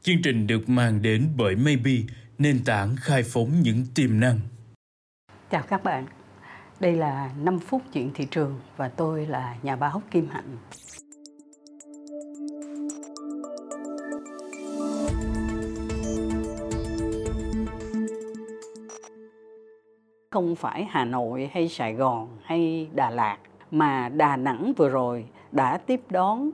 Chương trình được mang đến bởi Maybe, nền tảng khai phóng những tiềm năng. Chào các bạn, đây là 5 phút chuyện thị trường và tôi là nhà báo Kim Hạnh. Không phải Hà Nội hay Sài Gòn hay Đà Lạt, mà Đà Nẵng vừa rồi đã tiếp đón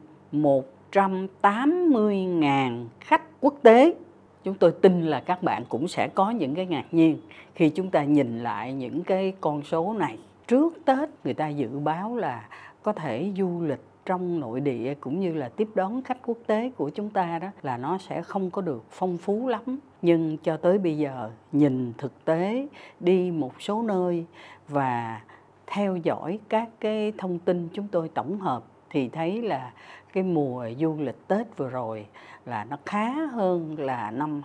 180.000 khách quốc tế. Chúng tôi tin là các bạn cũng sẽ có những cái ngạc nhiên khi chúng ta nhìn lại những cái con số này. Trước Tết người ta dự báo là có thể du lịch trong nội địa cũng như là tiếp đón khách quốc tế của chúng ta đó là nó sẽ không có được phong phú lắm. Nhưng cho tới bây giờ nhìn thực tế đi một số nơi và theo dõi các cái thông tin chúng tôi tổng hợp thì thấy là cái mùa du lịch Tết vừa rồi là nó khá hơn là năm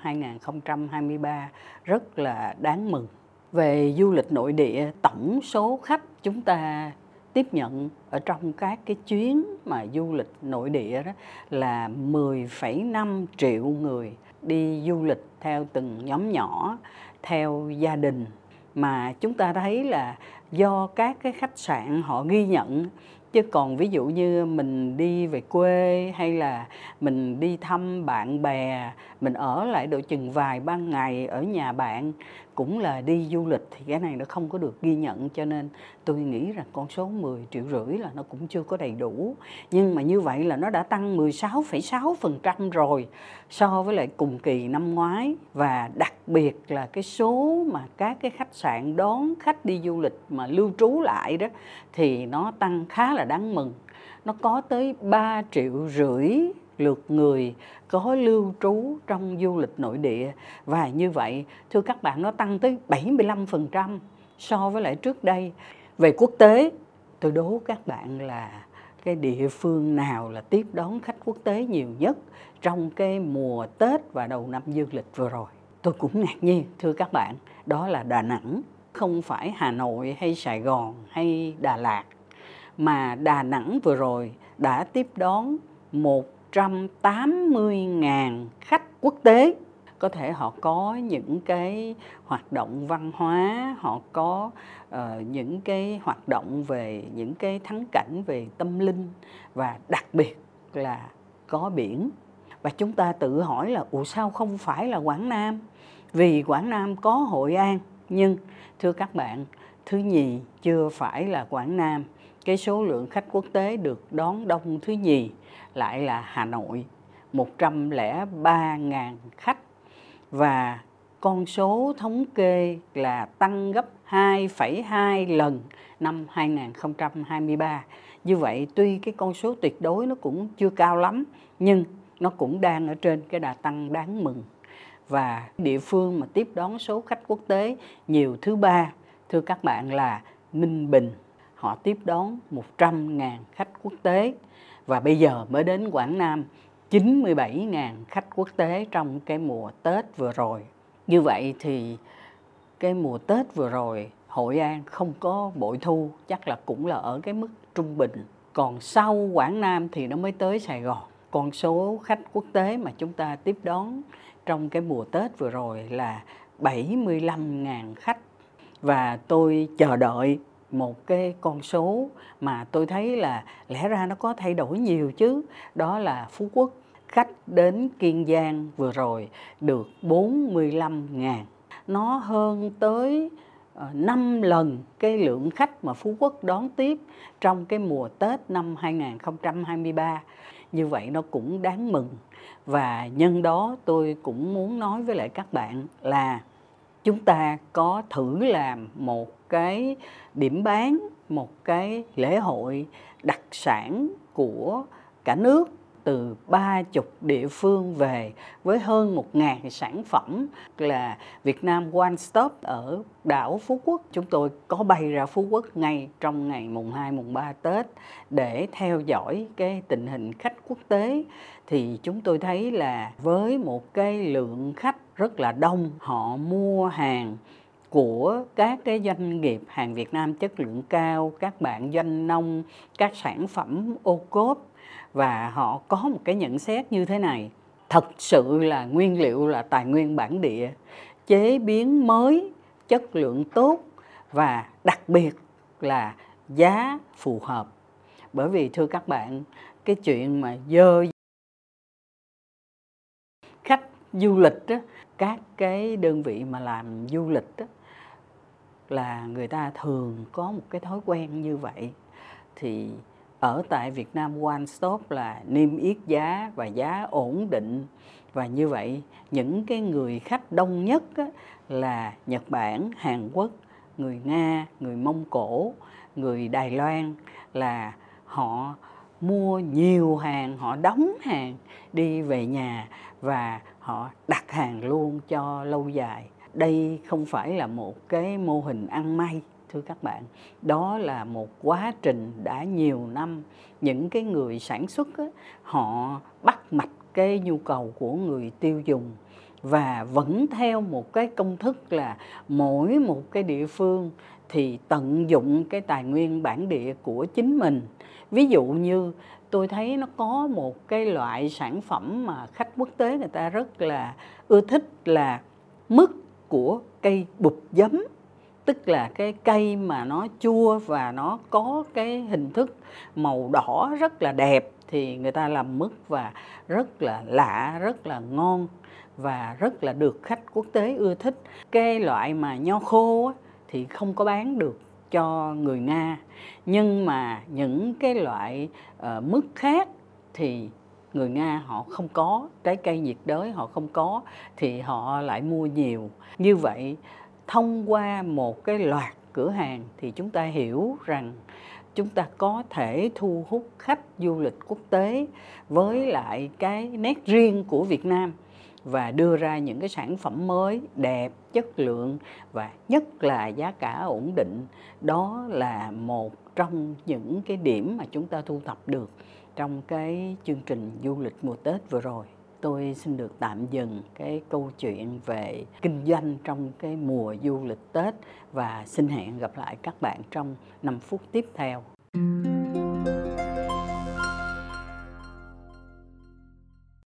2023, rất là đáng mừng. Về du lịch nội địa, tổng số khách chúng ta tiếp nhận ở trong các cái chuyến mà du lịch nội địa đó là 10,5 triệu người đi du lịch theo từng nhóm nhỏ, theo gia đình. Mà chúng ta thấy là do các cái khách sạn họ ghi nhận, chứ còn ví dụ như mình đi về quê hay là mình đi thăm bạn bè, mình ở lại độ chừng vài ba ngày ở nhà bạn cũng là đi du lịch thì cái này nó không có được ghi nhận, cho nên tôi nghĩ rằng con số 10,5 triệu là nó cũng chưa có đầy đủ. Nhưng mà như vậy là nó đã tăng 16,6% rồi so với lại cùng kỳ năm ngoái, và đặc biệt là cái số mà các cái khách sạn đón khách đi du lịch mà lưu trú lại đó thì nó tăng khá là đáng mừng. Nó có tới 3,5 triệu lượt người có lưu trú trong du lịch nội địa, và như vậy thưa các bạn nó tăng tới 75% so với lại trước đây. Về quốc tế, tôi đố các bạn là cái địa phương nào là tiếp đón khách quốc tế nhiều nhất trong cái mùa Tết và đầu năm dương lịch vừa rồi? Tôi cũng ngạc nhiên thưa các bạn, đó là Đà Nẵng. Không phải Hà Nội hay Sài Gòn hay Đà Lạt, mà Đà Nẵng vừa rồi đã tiếp đón 180.000 khách quốc tế. Có thể họ có những cái hoạt động văn hóa, họ có những cái hoạt động về những cái thắng cảnh về tâm linh, và đặc biệt là có biển. Và chúng ta tự hỏi là sao không phải là Quảng Nam? Vì Quảng Nam có Hội An, nhưng thưa các bạn, thứ nhì chưa phải là Quảng Nam. Cái số lượng khách quốc tế được đón đông thứ nhì lại là Hà Nội, 103.000 khách. Và con số thống kê là tăng gấp 2,2 lần năm 2023. Như vậy tuy cái con số tuyệt đối nó cũng chưa cao lắm, nhưng nó cũng đang ở trên cái đà tăng đáng mừng. Và địa phương mà tiếp đón số khách quốc tế nhiều thứ ba, thưa các bạn, là Ninh Bình. Họ tiếp đón 100.000 khách quốc tế. Và bây giờ mới đến Quảng Nam, 97.000 khách quốc tế trong cái mùa Tết vừa rồi. Như vậy thì cái mùa Tết vừa rồi Hội An không có bội thu, chắc là cũng là ở cái mức trung bình. Còn sau Quảng Nam thì nó mới tới Sài Gòn. Con số khách quốc tế mà chúng ta tiếp đón trong cái mùa Tết vừa rồi là 75.000 khách. Và tôi chờ đợi một cái con số mà tôi thấy là lẽ ra nó có thay đổi nhiều chứ, đó là Phú Quốc. Khách đến Kiên Giang vừa rồi được 45.000. Nó hơn tới 5 lần cái lượng khách mà Phú Quốc đón tiếp trong cái mùa Tết năm 2023. Như vậy nó cũng đáng mừng. Và nhân đó tôi cũng muốn nói với lại các bạn là chúng ta có thử làm một cái điểm bán, một cái lễ hội đặc sản của cả nước, từ 30 địa phương về với hơn 1.000 sản phẩm là Việt Nam One Stop ở đảo Phú Quốc. Chúng tôi có bay ra Phú Quốc ngay trong ngày mùng 2, mùng 3 Tết để theo dõi cái tình hình khách quốc tế. Thì chúng tôi thấy là với một cái lượng khách rất là đông, họ mua hàng của các cái doanh nghiệp hàng Việt Nam chất lượng cao, các bạn doanh nông, các sản phẩm ô cốp, và họ có một cái nhận xét như thế này: thật sự là nguyên liệu là tài nguyên bản địa, chế biến mới, chất lượng tốt và đặc biệt là giá phù hợp. Bởi vì thưa các bạn, cái chuyện mà khách du lịch á, các cái đơn vị mà làm du lịch á, là người ta thường có một cái thói quen như vậy. Thì ở tại Việt Nam One Stop là niêm yết giá và giá ổn định. Và như vậy những cái người khách đông nhất á, là Nhật Bản, Hàn Quốc, người Nga, người Mông Cổ, người Đài Loan, là họ mua nhiều hàng, họ đóng hàng đi về nhà và họ đặt hàng luôn cho lâu dài. Đây không phải là một cái mô hình ăn may, thưa các bạn. Đó là một quá trình đã nhiều năm. Những cái người sản xuất á, họ bắt mạch cái nhu cầu của người tiêu dùng và vẫn theo một cái công thức là mỗi một cái địa phương thì tận dụng cái tài nguyên bản địa của chính mình. Ví dụ như tôi thấy nó có một cái loại sản phẩm mà khách quốc tế người ta rất là ưa thích là mứt của cây bụp giấm. Tức là cái cây mà nó chua và nó có cái hình thức màu đỏ rất là đẹp, thì người ta làm mứt và rất là lạ, rất là ngon và rất là được khách quốc tế ưa thích. Cái loại mà nho khô á, thì không có bán được cho người Nga, nhưng mà những cái loại mứt khác thì người Nga họ không có, trái cây nhiệt đới họ không có thì họ lại mua nhiều. Như vậy thông qua một cái loạt cửa hàng thì chúng ta hiểu rằng chúng ta có thể thu hút khách du lịch quốc tế với lại cái nét riêng của Việt Nam và đưa ra những cái sản phẩm mới, đẹp, chất lượng và nhất là giá cả ổn định. Đó là một trong những cái điểm mà chúng ta thu thập được trong cái chương trình du lịch mùa Tết vừa rồi. Tôi xin được tạm dừng cái câu chuyện về kinh doanh trong cái mùa du lịch Tết và xin hẹn gặp lại các bạn trong 5 phút tiếp theo.